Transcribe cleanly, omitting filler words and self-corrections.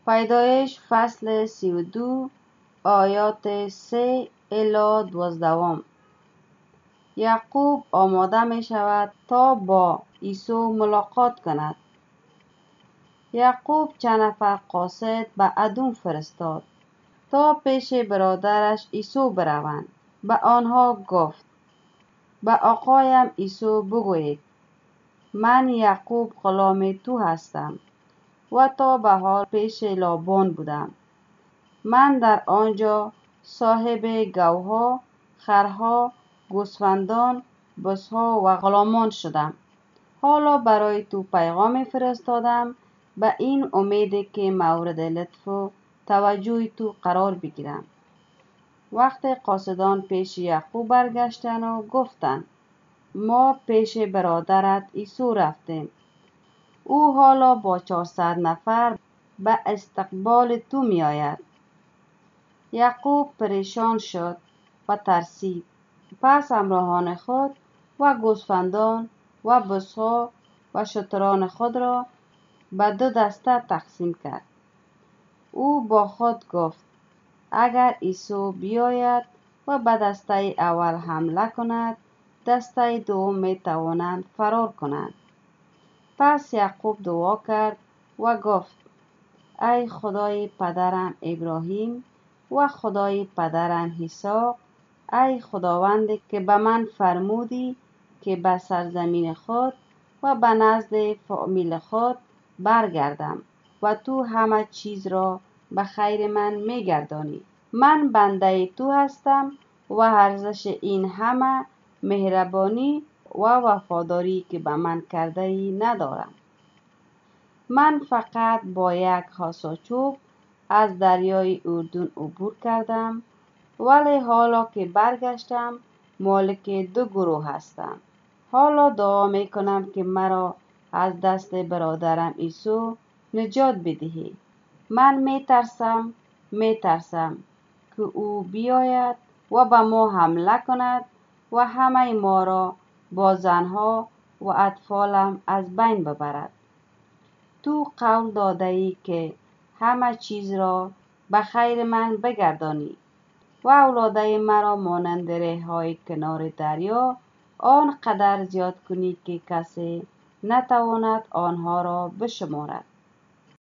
پیدایش فصل 32 آیات 3 الی 12. یعقوب آماده می شود تا با عیسی ملاقات کند. یعقوب چند نفر قاصد به ادوم فرستاد تا پیش برادرش عیسی بروند. به آنها گفت: به آقایم عیسی بگویید من یعقوب غلام تو هستم و تا به حال پیش لابان بودم. من در آنجا صاحب گوها، خرها، گوسفندان، بزها و غلامان شدم. حالا برای تو پیغام فرستادم به این امید که مورد لطف و توجه تو قرار بگیرم. وقت قاصدان پیش یعقوب برگشتند و گفتند: ما پیش برادرت عیسی رفتیم. او حالا با 400 نفر به استقبال تو می آید. یعقوب پریشان شد و ترسید. پس همراهان خود و گوسفندان و بزها و شتران خود را به 2 دسته تقسیم کرد. او با خود گفت: اگر عیسی بیاید و به دسته اول حمله کند، دسته دوم می توانند فرار کنند. پس یعقوب دعا کرد و گفت: ای خدای پدرم ابراهیم و خدای پدرم اسحاق، ای خداوند که به من فرمودی که به سرزمین خود و به نزد فامیل خود برگردم و تو همه چیز را به خیر من میگردانی. من بنده تو هستم و ارزش این همه مهربانی و وفاداری که به من کرده ای ندارم. من فقط با یک حصاچوب از دریای اردن عبور کردم، ولی حالا که برگشتم مالک 2 گروه هستم. حالا دعا می کنم که مرا از دست برادرم عیسی نجات بدهی. من می ترسم که او بیاید و به ما حمله کند و همه ما را با زنها و اطفالم از بین ببرد. تو قول داده ای که همه چیز را به خیر من بگردانی و اولاد مرا مانند ریح‌های کنار دریا آنقدر زیاد کنی که کسی نتواند آنها را بشمارد.